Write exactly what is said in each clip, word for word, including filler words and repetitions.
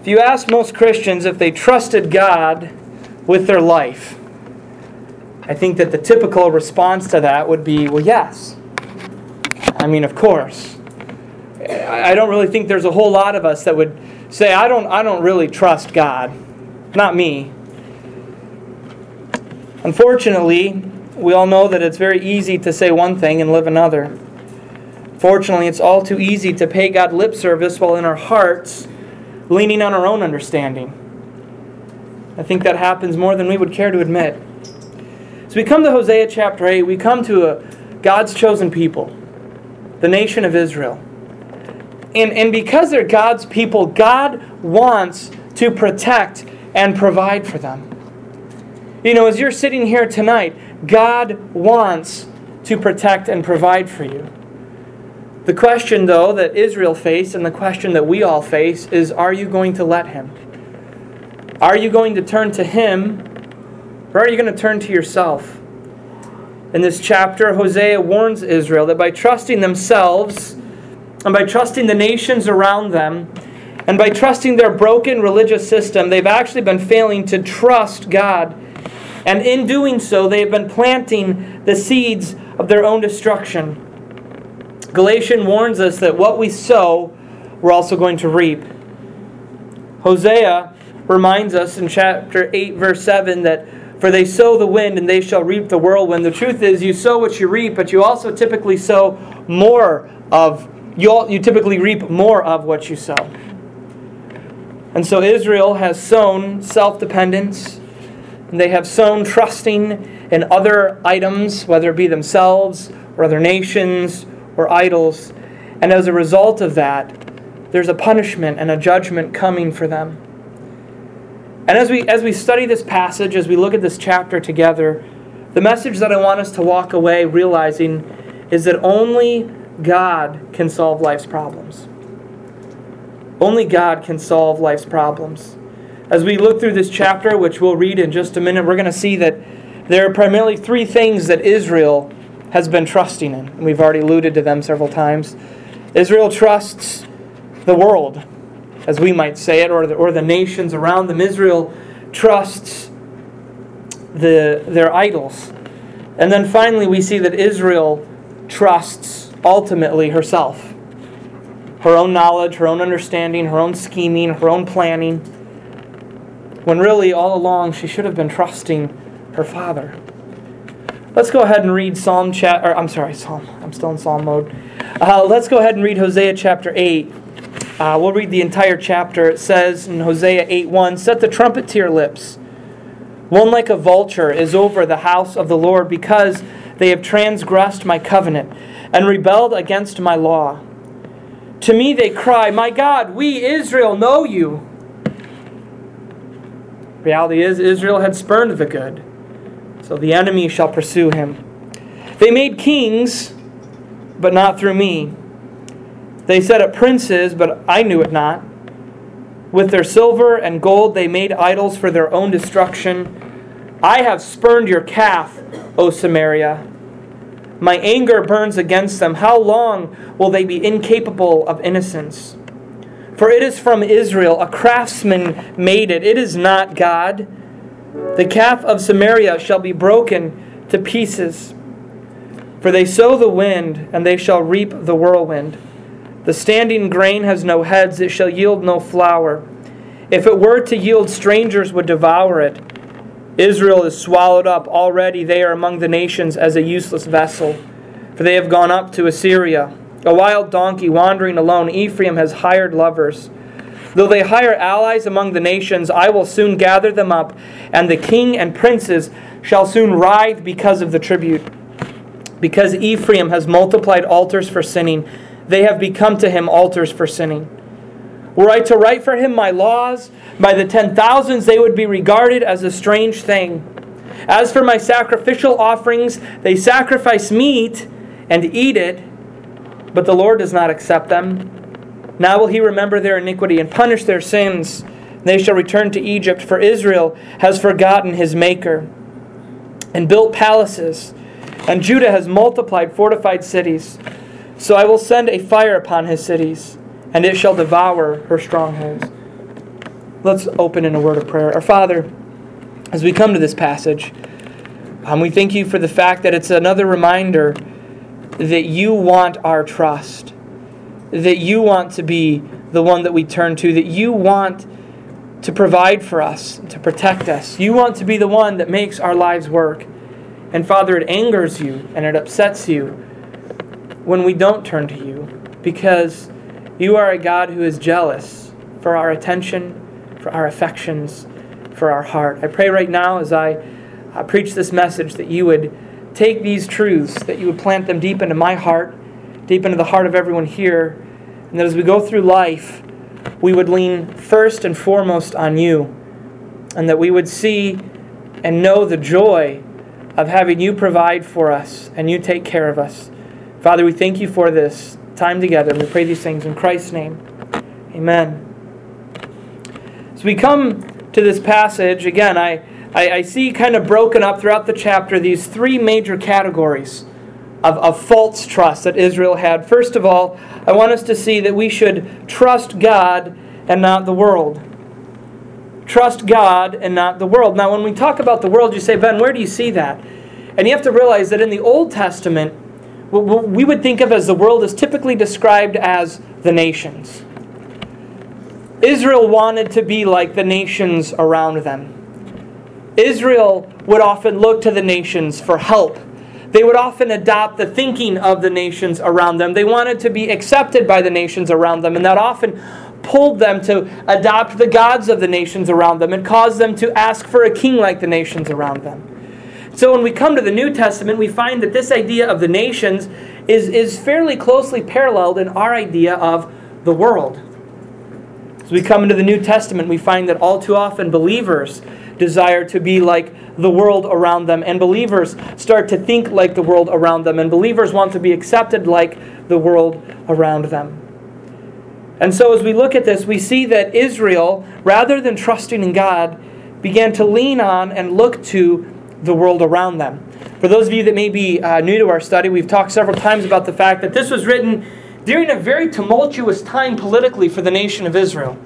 If you ask most Christians if they trusted God with their life, I think that the typical response to that would be, well, yes. I mean, of course. I don't really think there's a whole lot of us that would say, I don't, I don't really trust God. Not me. Unfortunately, we all know that it's very easy to say one thing and live another. Fortunately, it's all too easy to pay God lip service while in our hearts leaning on our own understanding. I think that happens more than we would care to admit. So we come to Hosea chapter eight, we come to a, God's chosen people, the nation of Israel. And, and because they're God's people, God wants to protect and provide for them. You know, as you're sitting here tonight, God wants to protect and provide for you. The question, though, that Israel faced and the question that we all face is, are you going to let Him? Are you going to turn to Him, or are you going to turn to yourself? In this chapter, Hosea warns Israel that by trusting themselves and by trusting the nations around them and by trusting their broken religious system, they've actually been failing to trust God. And in doing so, they've been planting the seeds of their own destruction. Galatians warns us that what we sow, we're also going to reap. Hosea reminds us in chapter eight, verse seven, that for they sow the wind and they shall reap the whirlwind. The truth is, you sow what you reap, but you also typically sow more of, you, all, you typically reap more of what you sow. And so Israel has sown self-dependence, and they have sown trusting in other items, whether it be themselves or other nations or idols. And as a result of that, there's a punishment and a judgment coming for them. And as we as we study this passage, as we look at this chapter together, the message that I want us to walk away realizing is that only God can solve life's problems. Only God can solve life's problems. As we look through this chapter, which we'll read in just a minute, we're going to see that there are primarily three things that Israel has been trusting in. And we've already alluded to them several times. Israel trusts the world, as we might say it, or the, or the nations around them. Israel trusts the their idols. And then finally we see that Israel trusts ultimately herself. Her own knowledge, her own understanding, her own scheming, her own planning. When really all along she should have been trusting her Father. Let's go ahead and read Psalm chapter. Or I'm sorry, Psalm. I'm still in Psalm mode. Uh, let's go ahead and read Hosea chapter eight. Uh, we'll read the entire chapter. It says in Hosea eight one, "Set the trumpet to your lips. One like a vulture is over the house of the Lord, because they have transgressed my covenant and rebelled against my law. To me they cry, 'My God, we Israel know you.'" Reality is, Israel had spurned the good, so the enemy shall pursue him. "They made kings, but not through me. They set up princes, but I knew it not. With their silver and gold they made idols for their own destruction. I have spurned your calf, O Samaria. My anger burns against them. How long will they be incapable of innocence? For it is from Israel, a craftsman made it. It is not God. The calf of Samaria shall be broken to pieces. For they sow the wind, and they shall reap the whirlwind. The standing grain has no heads, it shall yield no flour. If it were to yield, strangers would devour it. Israel is swallowed up. Already they are among the nations as a useless vessel. For they have gone up to Assyria. A wild donkey wandering alone, Ephraim has hired lovers. Though they hire allies among the nations, I will soon gather them up, and the king and princes shall soon writhe because of the tribute. Because Ephraim has multiplied altars for sinning, they have become to him altars for sinning. Were I to write for him my laws, by the ten thousands they would be regarded as a strange thing. As for my sacrificial offerings, they sacrifice meat and eat it, but the Lord does not accept them. Now will he remember their iniquity and punish their sins. They shall return to Egypt, for Israel has forgotten his Maker and built palaces, and Judah has multiplied fortified cities. So I will send a fire upon his cities, and it shall devour her strongholds. Let's open in a word of prayer. Our Father, as we come to this passage, um, we thank you for the fact that it's another reminder that you want our trust, that you want to be the one that we turn to, that you want to provide for us, to protect us. You want to be the one that makes our lives work. And Father, it angers you and it upsets you when we don't turn to you, because you are a God who is jealous for our attention, for our affections, for our heart. I pray right now as I uh, preach this message that you would take these truths, that you would plant them deep into my heart, deep into the heart of everyone here, and that as we go through life, we would lean first and foremost on you, and that we would see and know the joy of having you provide for us and you take care of us. Father, we thank you for this time together, and we pray these things in Christ's name. Amen. As we come to this passage, again, I, I, I see kind of broken up throughout the chapter these three major categories of, of false trust that Israel had. First of all, I want us to see that we should trust God and not the world. Trust God and not the world. Now, when we talk about the world, you say, Ben, where do you see that? And you have to realize that in the Old Testament, what we would think of as the world is typically described as the nations. Israel wanted to be like the nations around them. Israel would often look to the nations for help. They would often adopt the thinking of the nations around them. They wanted to be accepted by the nations around them, and that often pulled them to adopt the gods of the nations around them and caused them to ask for a king like the nations around them. So when we come to the New Testament, we find that this idea of the nations is, is fairly closely paralleled in our idea of the world. As we come into the New Testament, we find that all too often believers desire to be like the world around them, and believers start to think like the world around them, and believers want to be accepted like the world around them. And so as we look at this, we see that Israel, rather than trusting in God, began to lean on and look to the world around them. For those of you that may be uh, new to our study, we've talked several times about the fact that this was written during a very tumultuous time politically for the nation of Israel.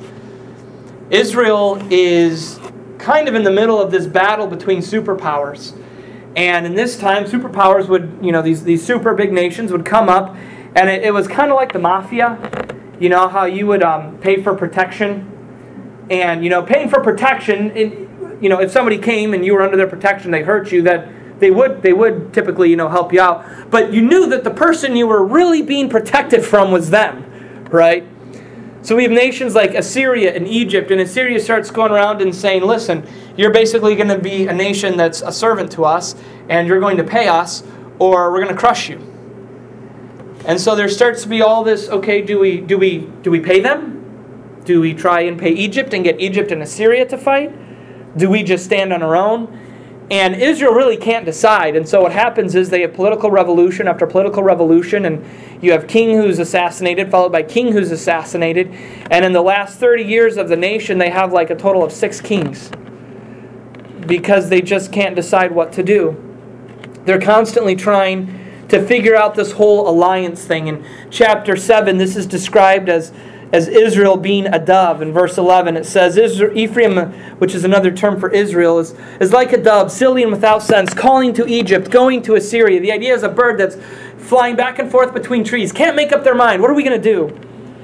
Israel is kind of in the middle of this battle between superpowers. And in this time, superpowers would, you know, these, these super big nations would come up, and it, it was kind of like the mafia. You know, how you would um, pay for protection. And, you know, paying for protection, it, you know, if somebody came and you were under their protection, they hurt you, that they would they would typically, you know, help you out. But you knew that the person you were really being protected from was them, right? So we have nations like Assyria and Egypt, and Assyria starts going around and saying, listen, you're basically going to be a nation that's a servant to us, and you're going to pay us, or we're going to crush you. And so there starts to be all this, okay, do we do we do we pay them? Do we try and pay Egypt and get Egypt and Assyria to fight? Do we just stand on our own? And Israel really can't decide. And so what happens is they have political revolution after political revolution, and you have king who's assassinated, followed by king who's assassinated. And in the last thirty years of the nation, they have like a total of six kings, because they just can't decide what to do. They're constantly trying to figure out this whole alliance thing. In chapter seven, this is described as as Israel being a dove. In verse eleven, it says, Ephraim, which is another term for Israel, is, is like a dove, silly and without sense, calling to Egypt, going to Assyria. The idea is a bird that's flying back and forth between trees. Can't make up their mind. What are we going to do?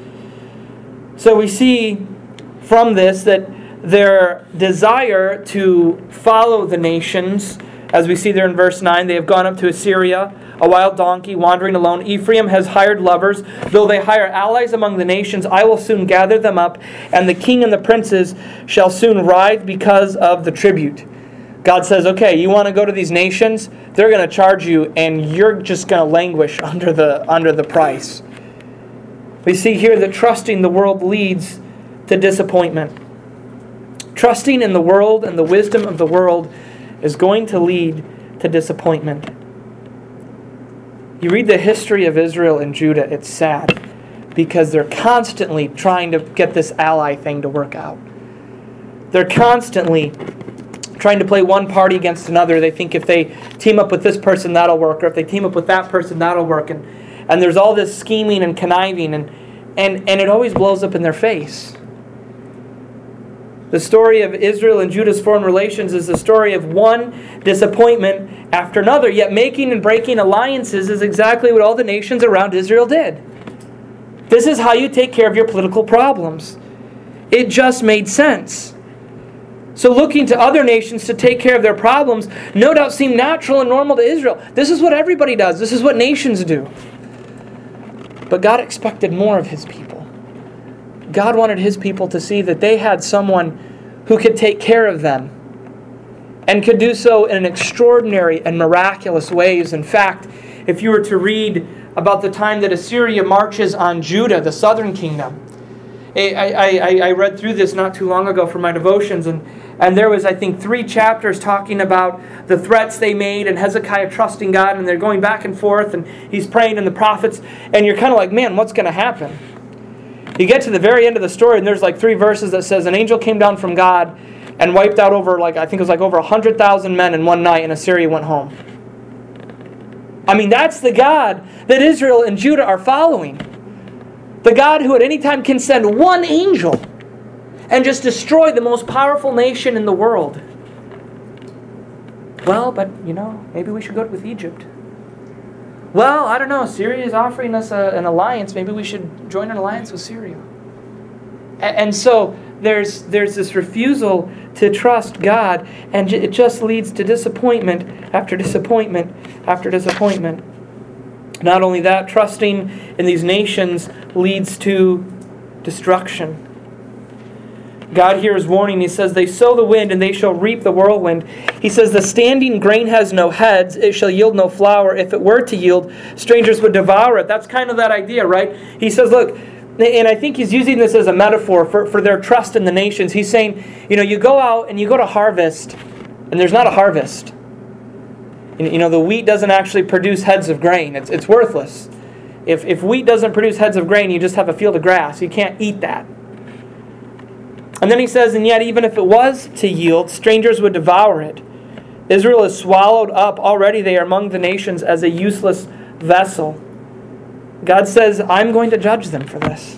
So we see from this that their desire to follow the nations, as we see there in verse nine, they have gone up to Assyria, a wild donkey wandering alone. Ephraim has hired lovers. Though they hire allies among the nations, I will soon gather them up, and the king and the princes shall soon writhe because of the tribute. God says, okay, you want to go to these nations? They're going to charge you, and you're just going to languish under the under the price. We see here that trusting the world leads to disappointment. Trusting in the world and the wisdom of the world is going to lead to disappointment. You read the history of Israel and Judah, it's sad, because they're constantly trying to get this ally thing to work out. They're constantly trying to play one party against another. They think if they team up with this person, that'll work, or if they team up with that person, that'll work. And, and there's all this scheming and conniving, and, and, and it always blows up in their face. The story of Israel and Judah's foreign relations is the story of one disappointment after another. Yet making and breaking alliances is exactly what all the nations around Israel did. This is how you take care of your political problems. It just made sense. So looking to other nations to take care of their problems no doubt seemed natural and normal to Israel. This is what everybody does. This is what nations do. But God expected more of His people. God wanted His people to see that they had someone who could take care of them and could do so in extraordinary and miraculous ways. In fact, if you were to read about the time that Assyria marches on Judah, the southern kingdom, I, I, I read through this not too long ago for my devotions, and, and there was, I think, three chapters talking about the threats they made and Hezekiah trusting God, and they're going back and forth, and he's praying and the prophets, and you're kind of like, man, what's going to happen? You get to the very end of the story, and there's like three verses that says, an angel came down from God and wiped out over, like I think it was like over one hundred thousand men in one night, and Assyria went home. I mean, that's the God that Israel and Judah are following. The God who at any time can send one angel and just destroy the most powerful nation in the world. Well, but, you know, maybe we should go with Egypt. Well, I don't know. Syria is offering us a, an alliance. Maybe we should join an alliance with Syria. And, and so there's there's this refusal to trust God, and it just leads to disappointment after disappointment after disappointment. Not only that, trusting in these nations leads to destruction. God here is warning. He says, they sow the wind and they shall reap the whirlwind. He says, the standing grain has no heads. It shall yield no flour. If it were to yield, strangers would devour it. That's kind of that idea, right? He says, look, and I think he's using this as a metaphor for, for their trust in the nations. He's saying, you know, you go out and you go to harvest, and there's not a harvest. You know, the wheat doesn't actually produce heads of grain. It's it's worthless. If if wheat doesn't produce heads of grain, you just have a field of grass. You can't eat that. And then he says, and yet even if it was to yield, strangers would devour it. Israel is swallowed up. Already they are among the nations as a useless vessel. God says, I'm going to judge them for this.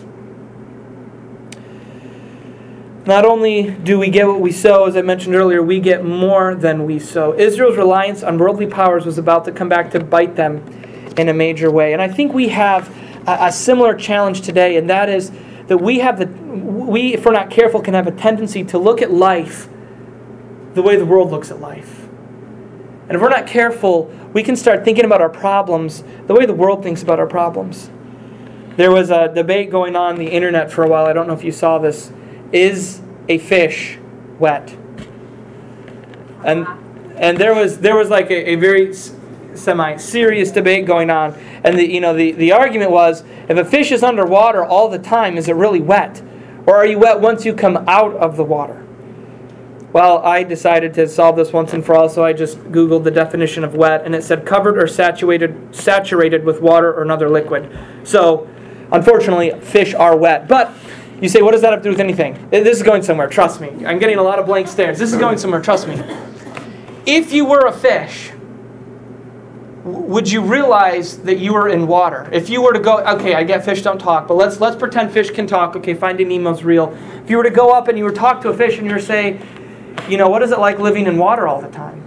Not only do we get what we sow, as I mentioned earlier, we get more than we sow. Israel's reliance on worldly powers was about to come back to bite them in a major way. And I think we have a, a similar challenge today, and that is that we have the we, if we're not careful, can have a tendency to look at life the way the world looks at life. And if we're not careful, we can start thinking about our problems the way the world thinks about our problems. There was a debate going on on the internet for a while. I don't know if you saw this. Is a fish wet? And and there was there was like a, a very semi-serious debate going on, and the you know the, the argument was, if a fish is underwater all the time, is it really wet, or are you wet once you come out of the water? Well, I decided to solve this once and for all, so I just Googled the definition of wet, and it said covered or saturated saturated with water or another liquid. So, unfortunately, fish are wet, but. You say, what does that have to do with anything? This is going somewhere, trust me. I'm getting a lot of blank stares. This is going somewhere, trust me. If you were a fish, would you realize that you were in water? If you were to go, okay, I get fish don't talk, but let's let's pretend fish can talk. Okay, Finding Nemo's real. If you were to go up and you were to talk to a fish and you were to say, you know, what is it like living in water all the time?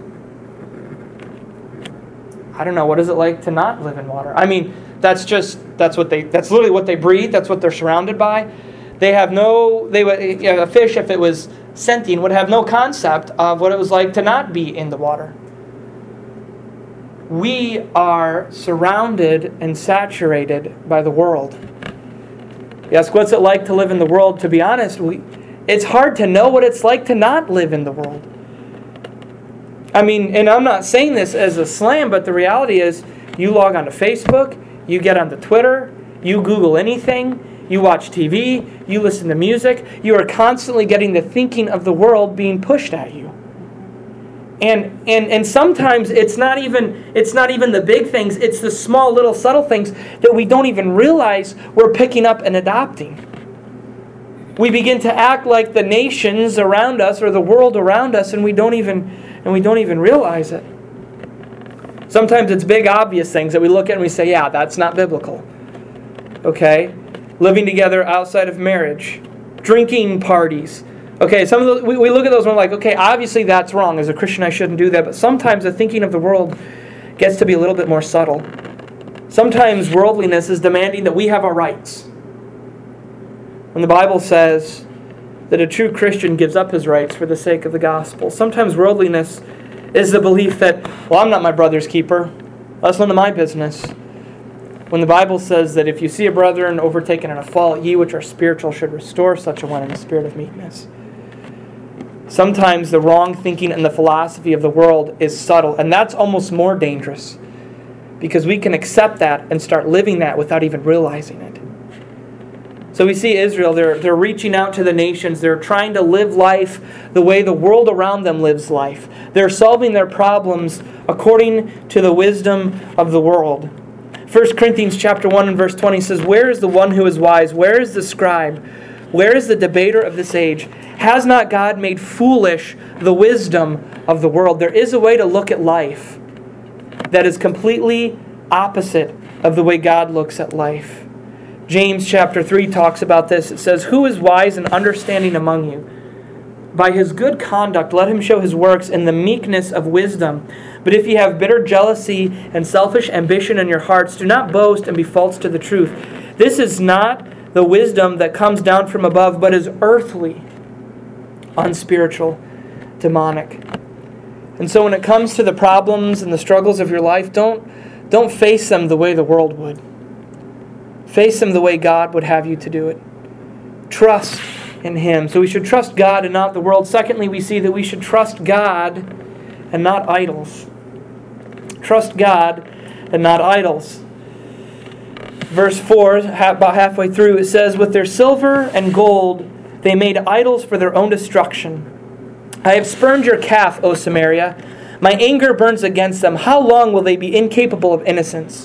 I don't know, what is it like to not live in water? I mean, that's just, that's what they, that's literally what they breathe, that's what they're surrounded by. They have no, they would, you know, a fish, if it was sentient, would have no concept of what it was like to not be in the water. We are surrounded and saturated by the world. You ask, what's it like to live in the world? To be honest, we, it's hard to know what it's like to not live in the world. I mean, and I'm not saying this as a slam, but the reality is, you log onto Facebook, you get onto Twitter, you Google anything, you watch T V, you listen to music, you are constantly getting the thinking of the world being pushed at you. And and and sometimes it's not even it's not even the big things, it's the small little subtle things that we don't even realize we're picking up and adopting. We begin to act like the nations around us or the world around us, and we don't even and we don't even realize it. Sometimes it's big obvious things that we look at and we say, yeah, that's not biblical. Okay? Living together outside of marriage, drinking parties, Okay, some of the, we, we look at those and we're like, okay, obviously that's wrong. As a Christian, I shouldn't do that. But sometimes the thinking of the world gets to be a little bit more subtle. Sometimes worldliness is demanding that we have our rights. When the Bible says that a true Christian gives up his rights for the sake of the gospel. Sometimes worldliness is the belief that, well, I'm not my brother's keeper. That's none of my business. When the Bible says that if you see a brethren overtaken in a fault, ye which are spiritual should restore such a one in a spirit of meekness. Sometimes the wrong thinking and the philosophy of the world is subtle, and that's almost more dangerous because we can accept that and start living that without even realizing it. So we see Israel, they're, they're reaching out to the nations. They're trying to live life the way the world around them lives life. They're solving their problems according to the wisdom of the world. First Corinthians chapter one and verse twenty says, "Where is the one who is wise? Where is the scribe? Where is the debater of this age? Has not God made foolish the wisdom of the world?" There is a way to look at life that is completely opposite of the way God looks at life. James chapter three talks about this. It says, "Who is wise and understanding among you? By his good conduct let him show his works in the meekness of wisdom. But if ye have bitter jealousy and selfish ambition in your hearts, do not boast and be false to the truth. This is not the wisdom that comes down from above, but is earthly, unspiritual, demonic." And so when it comes to the problems and the struggles of your life, don't, don't face them the way the world would. Face them the way God would have you to do it. Trust in Him. So we should trust God and not the world. Secondly, we see that we should trust God and not idols. Trust God and not idols. Verse four, about halfway through, it says, "With their silver and gold they made idols for their own destruction. I have spurned your calf, O Samaria. My anger burns against them. How long will they be incapable of innocence?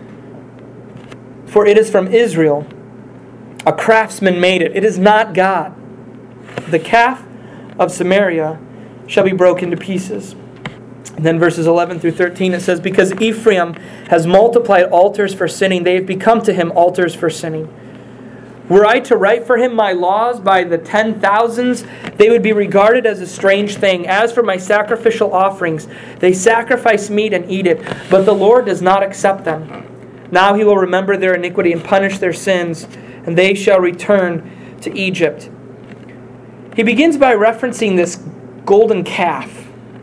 For it is from Israel. A craftsman made it. It is not God. The calf of Samaria shall be broken to pieces." And then verses eleven through thirteen, it says, "Because Ephraim has multiplied altars for sinning, they have become to him altars for sinning. Were I to write for him my laws by the ten thousands, they would be regarded as a strange thing. As for my sacrificial offerings, they sacrifice meat and eat it, but the Lord does not accept them. Now he will remember their iniquity and punish their sins, and they shall return to Egypt." He begins by referencing this golden calf.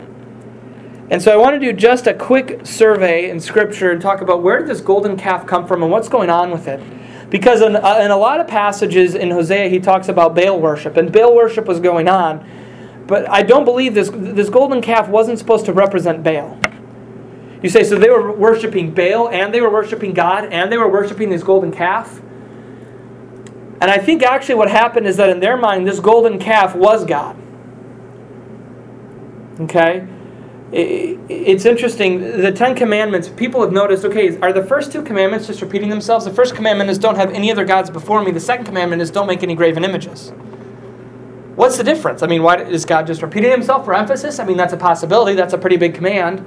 And so I want to do just a quick survey in Scripture and talk about where did this golden calf come from and what's going on with it. Because in, uh, in a lot of passages in Hosea, he talks about Baal worship, and Baal worship was going on. But I don't believe this, this golden calf wasn't supposed to represent Baal. You say, so they were worshiping Baal, and they were worshiping God, and they were worshiping this golden calf? And I think actually what happened is that in their mind, this golden calf was God. Okay? It's interesting, the Ten Commandments, people have noticed, okay, are the first two commandments just repeating themselves? The first commandment is don't have any other gods before me. The second commandment is don't make any graven images. What's the difference? I mean, why is God just repeating himself for emphasis? I mean, that's a possibility. That's a pretty big command.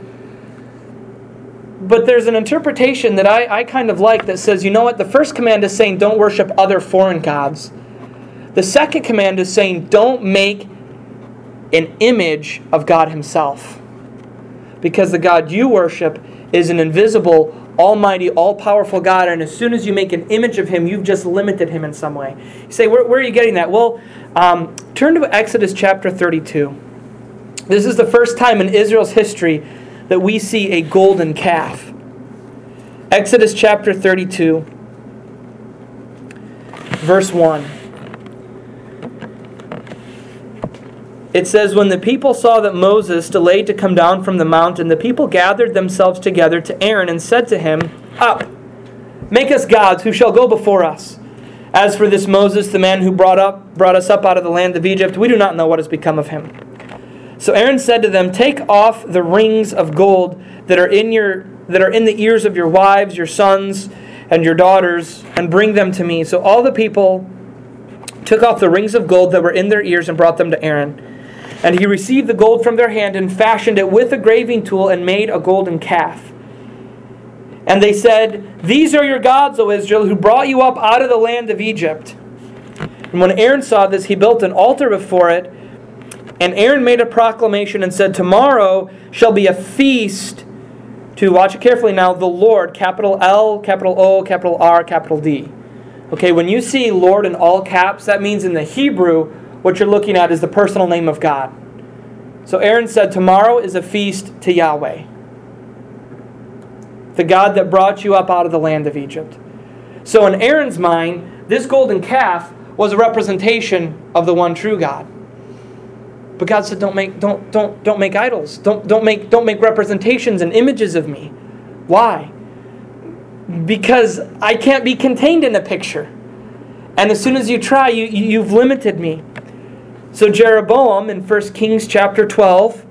But there's an interpretation that I, I kind of like that says, you know what? The first command is saying don't worship other foreign gods. The second command is saying don't make an image of God himself. Because the God you worship is an invisible, almighty, all-powerful God, and as soon as you make an image of him, you've just limited him in some way. You say, where, where are you getting that? Well, um, turn to Exodus chapter thirty-two. This is the first time in Israel's history that we see a golden calf. Exodus chapter thirty-two, verse one. It says, "When the people saw that Moses delayed to come down from the mountain, the people gathered themselves together to Aaron and said to him, 'Up, make us gods who shall go before us. As for this Moses, the man who brought up brought us up out of the land of Egypt, we do not know what has become of him.' So Aaron said to them, 'Take off the rings of gold that are in your that are in the ears of your wives, your sons, and your daughters, and bring them to me.' So all the people took off the rings of gold that were in their ears and brought them to Aaron. And he received the gold from their hand and fashioned it with a graving tool and made a golden calf. And they said, 'These are your gods, O Israel, who brought you up out of the land of Egypt.' And when Aaron saw this, he built an altar before it. And Aaron made a proclamation and said, tomorrow shall be a feast to, watch it carefully now, the Lord, capital L, capital O, capital R, capital D. Okay, when you see Lord in all caps, that means in the Hebrew, what you're looking at is the personal name of God. So Aaron said, tomorrow is a feast to Yahweh, the God that brought you up out of the land of Egypt. So in Aaron's mind, this golden calf was a representation of the one true God. But God said, don't make don't don't don't make idols. Don't don't make don't make representations and images of me. Why? Because I can't be contained in a picture. And as soon as you try, you, you've limited me. So Jeroboam in First Kings chapter twelve,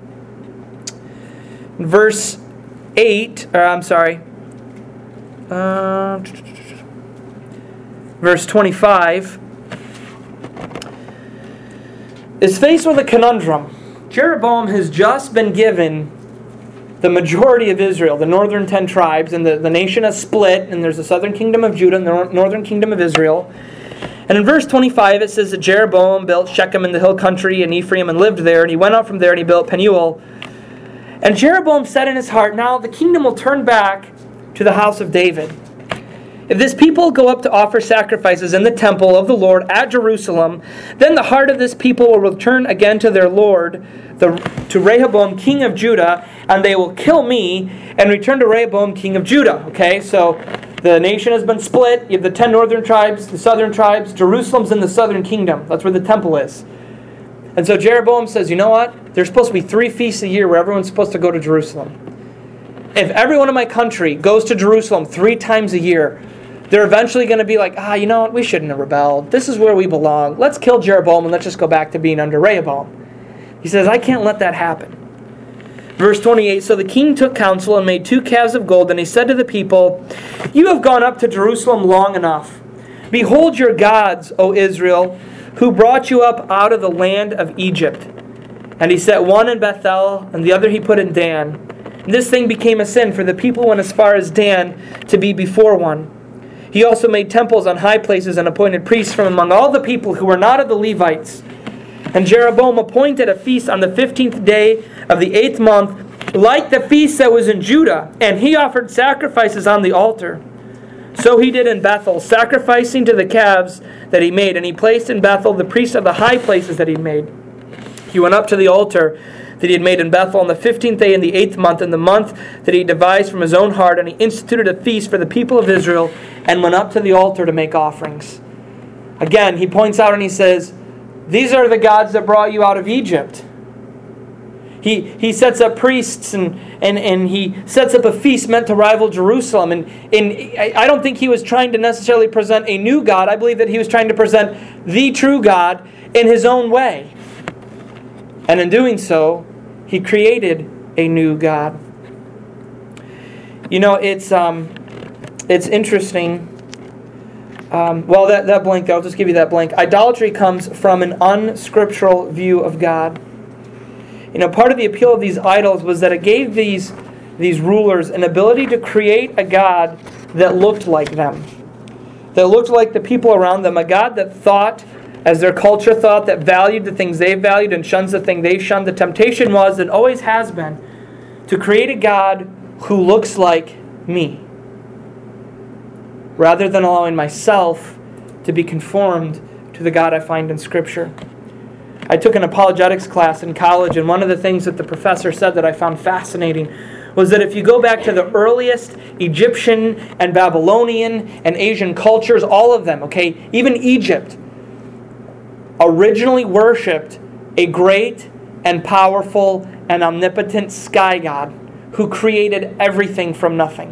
verse eight, or I'm sorry, uh, verse twenty-five, is faced with a conundrum. Jeroboam has just been given the majority of Israel, the northern ten tribes, and the, the nation has split, and there's the southern kingdom of Judah and the northern kingdom of Israel. And in verse twenty-five it says that Jeroboam built Shechem in the hill country and Ephraim and lived there, and he went out from there and he built Penuel. And Jeroboam said in his heart, now the kingdom will turn back to the house of David. If this people go up to offer sacrifices in the temple of the Lord at Jerusalem, then the heart of this people will return again to their Lord, the, to Rehoboam, king of Judah, and they will kill me and return to Rehoboam, king of Judah. Okay, so the nation has been split. You have the ten northern tribes, the southern tribes. Jerusalem's in the southern kingdom. That's where the temple is. And so Jeroboam says, you know what? There's supposed to be three feasts a year where everyone's supposed to go to Jerusalem. If everyone in my country goes to Jerusalem three times a year, they're eventually going to be like, ah, you know what? We shouldn't have rebelled. This is where we belong. Let's kill Jeroboam and let's just go back to being under Rehoboam. He says, I can't let that happen. Verse twenty-eight, so the king took counsel and made two calves of gold, and he said to the people, you have gone up to Jerusalem long enough. Behold your gods, O Israel, who brought you up out of the land of Egypt. And he set one in Bethel, and the other he put in Dan. And this thing became a sin, for the people went as far as Dan to be before one. He also made temples on high places and appointed priests from among all the people who were not of the Levites. And Jeroboam appointed a feast on the fifteenth day of the eighth month, like the feast that was in Judah, and he offered sacrifices on the altar. So he did in Bethel, sacrificing to the calves that he made, and he placed in Bethel the priests of the high places that he made. He went up to the altar that he had made in Bethel on the fifteenth day in the eighth month, in the month that he devised from his own heart, and he instituted a feast for the people of Israel, and went up to the altar to make offerings. Again, he points out and he says, these are the gods that brought you out of Egypt. He he sets up priests and, and, and he sets up a feast meant to rival Jerusalem. And, and I don't think he was trying to necessarily present a new God. I believe that he was trying to present the true God in his own way. And in doing so, he created a new God. You know, it's um, it's interesting. Um, well, that, that blank, I'll just give you that blank. Idolatry comes from an unscriptural view of God. You know, part of the appeal of these idols was that it gave these, these rulers an ability to create a God that looked like them, that looked like the people around them, a God that thought as their culture thought, that valued the things they valued and shuns the thing they shunned. The temptation was, and always has been, to create a God who looks like me, rather than allowing myself to be conformed to the God I find in Scripture. I took an apologetics class in college, and one of the things that the professor said that I found fascinating was that if you go back to the earliest Egyptian and Babylonian and Asian cultures, all of them, okay, even Egypt, originally worshipped a great and powerful and omnipotent sky god who created everything from nothing.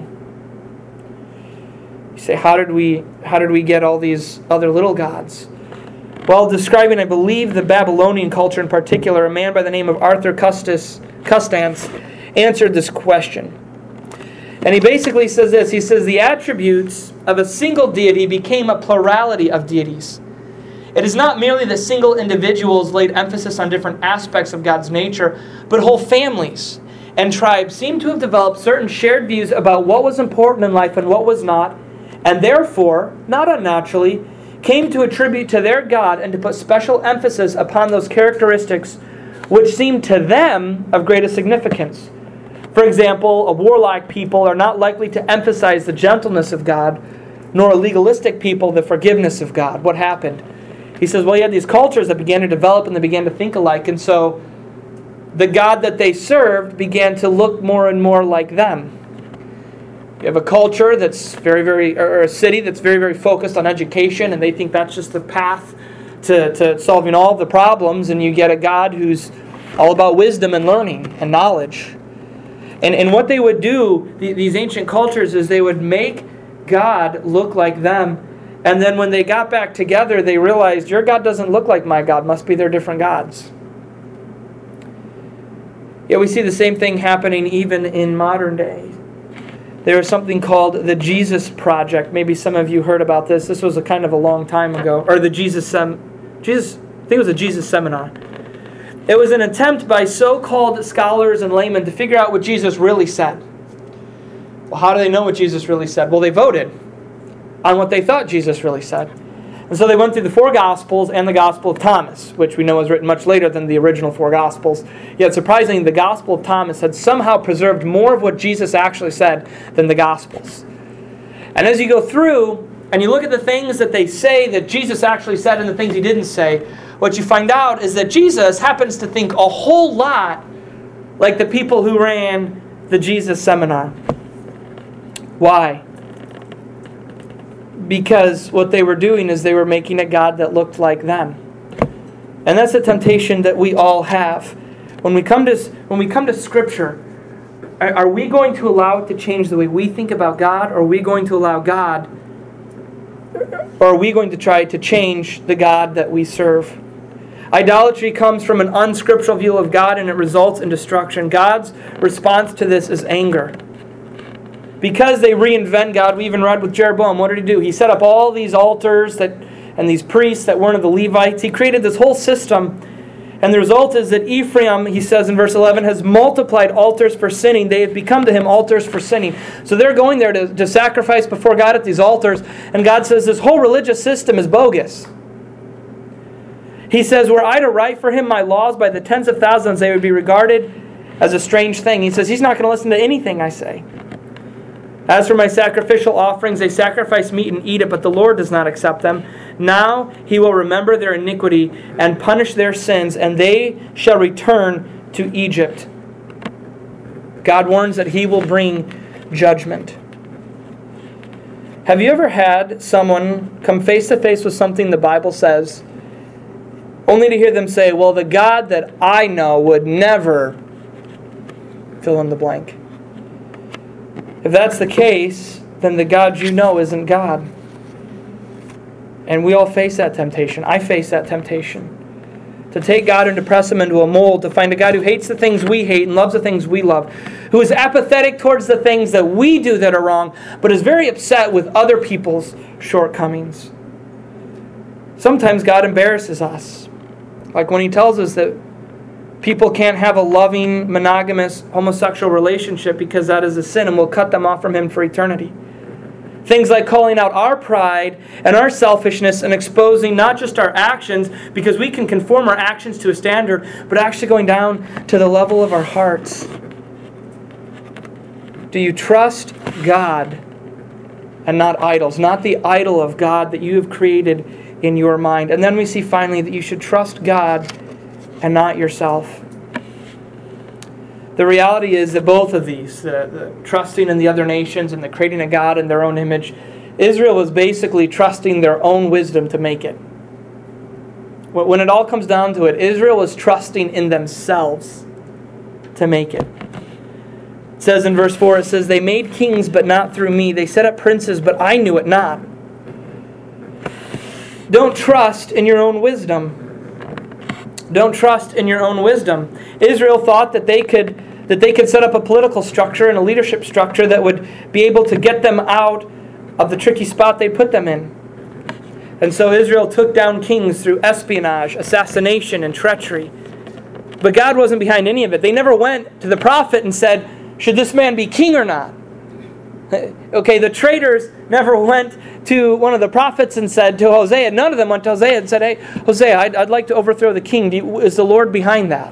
You say, how did we how did we get all these other little gods? Well, describing, I believe, the Babylonian culture in particular, a man by the name of Arthur Custis, Custance answered this question. And he basically says this. He says, the attributes of a single deity became a plurality of deities. It is not merely that single individuals laid emphasis on different aspects of God's nature, but whole families and tribes seem to have developed certain shared views about what was important in life and what was not, and therefore, not unnaturally, came to attribute to their God and to put special emphasis upon those characteristics which seemed to them of greatest significance. For example, a warlike people are not likely to emphasize the gentleness of God, nor a legalistic people the forgiveness of God. What happened? He says, well, you had these cultures that began to develop and they began to think alike, and so the God that they served began to look more and more like them. You have a culture that's very, very, or a city that's very, very focused on education, and they think that's just the path to, to solving all the problems, and you get a God who's all about wisdom and learning and knowledge. And, and what they would do, the, these ancient cultures, is they would make God look like them, and then when they got back together, they realized, your God doesn't look like my God, must be they're different gods. Yet we see the same thing happening even in modern day. There is something called the Jesus Project. Maybe some of you heard about this. This was a kind of a long time ago. Or the Jesus, Sem- Jesus I think it was a Jesus Seminar. It was an attempt by so-called scholars and laymen to figure out what Jesus really said. Well, how do they know what Jesus really said? Well, they voted on what they thought Jesus really said. And so they went through the four Gospels and the Gospel of Thomas, which we know was written much later than the original four Gospels. Yet surprisingly, the Gospel of Thomas had somehow preserved more of what Jesus actually said than the Gospels. And as you go through and you look at the things that they say that Jesus actually said and the things he didn't say, what you find out is that Jesus happens to think a whole lot like the people who ran the Jesus Seminar. Why? Because what they were doing is they were making a God that looked like them. And that's a temptation that we all have. When we come to, when we come to Scripture, are, are we going to allow it to change the way we think about God, or are we going to allow God, or are we going to try to change the God that we serve? Idolatry comes from an unscriptural view of God, and it results in destruction. God's response to this is anger. Because they reinvent God, we even read with Jeroboam, what did he do? He set up all these altars that, and these priests that weren't of the Levites. He created this whole system. And the result is that Ephraim, he says in verse eleven, has multiplied altars for sinning. They have become to him altars for sinning. So they're going there to, to sacrifice before God at these altars. And God says this whole religious system is bogus. He says, were I to write for him my laws by the tens of thousands, they would be regarded as a strange thing. He says, he's not going to listen to anything I say. As for my sacrificial offerings, they sacrifice meat and eat it, but the Lord does not accept them. Now he will remember their iniquity and punish their sins, and they shall return to Egypt. God warns that he will bring judgment. Have you ever had someone come face to face with something the Bible says, only to hear them say, well, the God that I know would never fill in the blank? If that's the case, then the God you know isn't God. And we all face that temptation. I face that temptation. To take God and to press him into a mold, to find a God who hates the things we hate and loves the things we love, who is apathetic towards the things that we do that are wrong, but is very upset with other people's shortcomings. Sometimes God embarrasses us. Like when he tells us that people can't have a loving, monogamous, homosexual relationship because that is a sin and will cut them off from him for eternity. Things like calling out our pride and our selfishness and exposing not just our actions, because we can conform our actions to a standard, but actually going down to the level of our hearts. Do you trust God and not idols? Not the idol of God that you have created in your mind. And then we see finally that you should trust God and not yourself. The reality is that both of these, the, the trusting in the other nations and the creating a God in their own image, Israel was basically trusting their own wisdom to make it. When it all comes down to it, Israel was trusting in themselves to make it. It says in verse four, it says, they made kings, but not through me. They set up princes, but I knew it not. Don't trust in your own wisdom. Don't trust in your own wisdom. Israel thought that they could that they could set up a political structure and a leadership structure that would be able to get them out of the tricky spot they put them in. And so Israel took down kings through espionage, assassination, and treachery. But God wasn't behind any of it. They never went to the prophet and said, should this man be king or not? Okay, the traders never went to one of the prophets and said to Hosea, none of them went to Hosea and said, hey, Hosea, I'd, I'd like to overthrow the king. Do you, is the Lord behind that?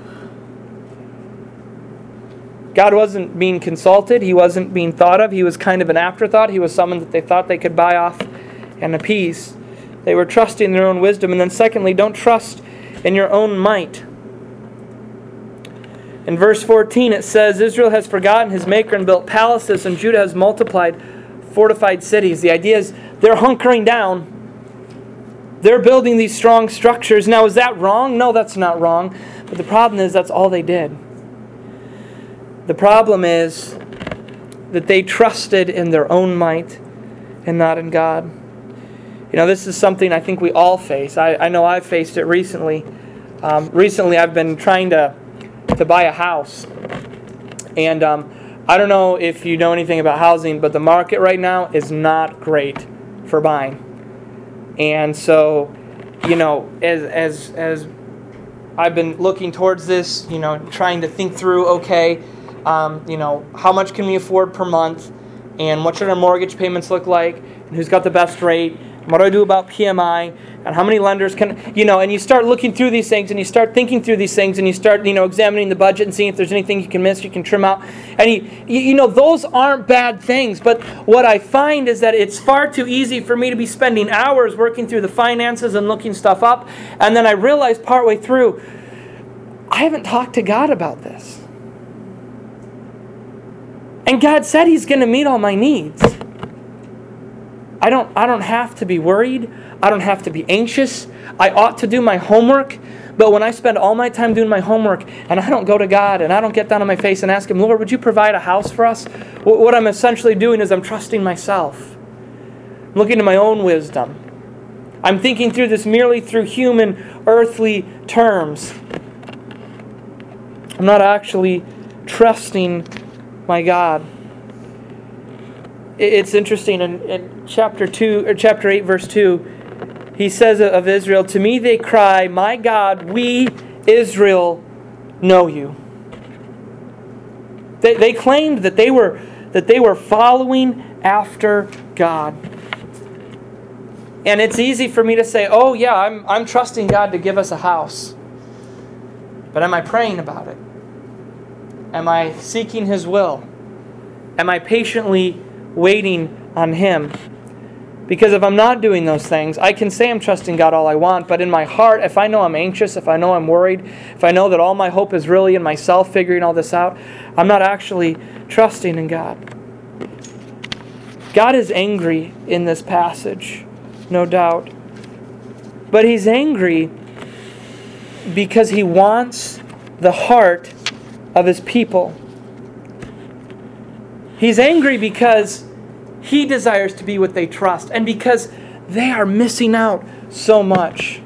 God wasn't being consulted. He wasn't being thought of. He was kind of an afterthought. He was someone that they thought they could buy off and appease. They were trusting their own wisdom. And then secondly, don't trust in your own might. In verse fourteen it says, Israel has forgotten his maker and built palaces, and Judah has multiplied fortified cities. The idea is they're hunkering down. They're building these strong structures. Now, is that wrong? No, that's not wrong. But the problem is that's all they did. The problem is that they trusted in their own might and not in God. You know, this is something I think we all face. I, I know I've faced it recently. Um, recently, I've been trying to, to buy a house. And um, I don't know if you know anything about housing, but the market right now is not great for buying. And so, you know, as as as I've been looking towards this, you know, trying to think through, okay, um, you know, how much can we afford per month, and what should our mortgage payments look like, and who's got the best rate, and what do I do about P M I, and how many lenders can, you know, and you start looking through these things, and you start thinking through these things, and you start, you know, examining the budget and seeing if there's anything you can miss, you can trim out, and you, you, you know, those aren't bad things, but what I find is that it's far too easy for me to be spending hours working through the finances and looking stuff up, and then I realize partway through, I haven't talked to God about this. And God said He's going to meet all my needs. I don't, I don't have to be worried. I don't have to be anxious. I ought to do my homework. But when I spend all my time doing my homework and I don't go to God and I don't get down on my face and ask Him, Lord, would you provide a house for us? What I'm essentially doing is I'm trusting myself. I'm looking to my own wisdom. I'm thinking through this merely through human, earthly terms. I'm not actually trusting my God. It's interesting in, in chapter two or chapter eight, verse two, he says of Israel, to me they cry, my God, we, Israel, know you. They they claimed that they were that they were following after God. And it's easy for me to say, oh yeah, I'm I'm trusting God to give us a house. But am I praying about it? Am I seeking His will? Am I patiently waiting on Him? Because if I'm not doing those things, I can say I'm trusting God all I want, but in my heart, if I know I'm anxious, if I know I'm worried, if I know that all my hope is really in myself figuring all this out, I'm not actually trusting in God. God is angry in this passage, no doubt. But He's angry because He wants the heart of His people. He's angry because He desires to be what they trust, and because they are missing out so much.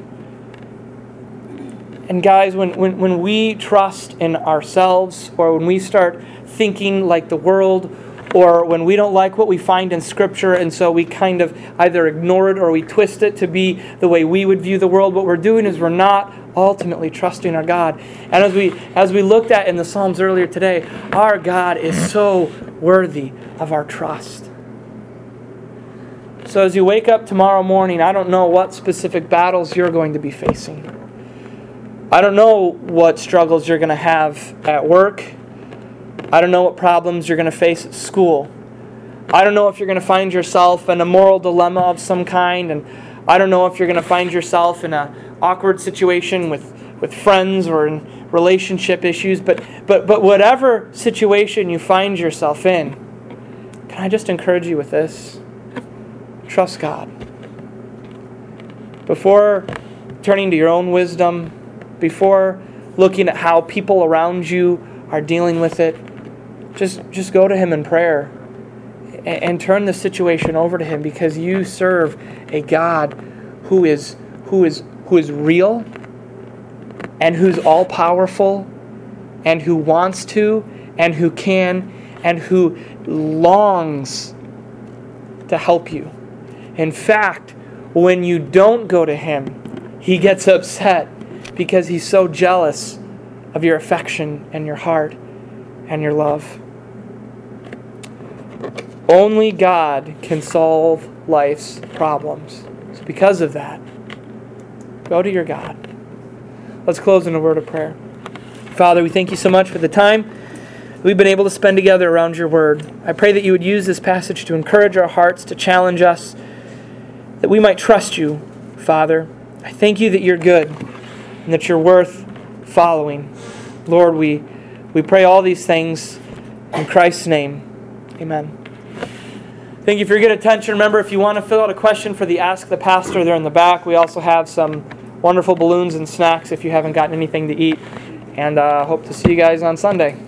And guys, when, when, when we trust in ourselves, or when we start thinking like the world, or when we don't like what we find in Scripture, and so we kind of either ignore it or we twist it to be the way we would view the world, what we're doing is we're not ultimately trusting our God. And as we as we looked at in the Psalms earlier today, our God is so worthy of our trust. So as you wake up tomorrow morning, I don't know what specific battles you're going to be facing. I don't know what struggles you're going to have at work. I don't know what problems you're going to face at school. I don't know if you're going to find yourself in a moral dilemma of some kind, and I don't know if you're going to find yourself in an awkward situation with, with friends or in relationship issues, but, but, but whatever situation you find yourself in, can I just encourage you with this? Trust God. Before turning to your own wisdom, before looking at how people around you are dealing with it, just, just go to Him in prayer and, and turn the situation over to Him, because you serve a God who is who is who is real and who's all powerful and who wants to and who can and who longs to help you. In fact, when you don't go to Him, He gets upset because He's so jealous of your affection and your heart and your love. Only God can solve life's problems. So because of that, go to your God. Let's close in a word of prayer. Father, we thank you so much for the time we've been able to spend together around your word. I pray that you would use this passage to encourage our hearts, to challenge us, that we might trust you, Father. I thank you that you're good and that you're worth following. Lord, we, we pray all these things in Christ's name. Amen. Thank you for your good attention. Remember, if you want to fill out a question for the Ask the Pastor, they're in the back. We also have some wonderful balloons and snacks if you haven't gotten anything to eat. And I uh, hope to see you guys on Sunday.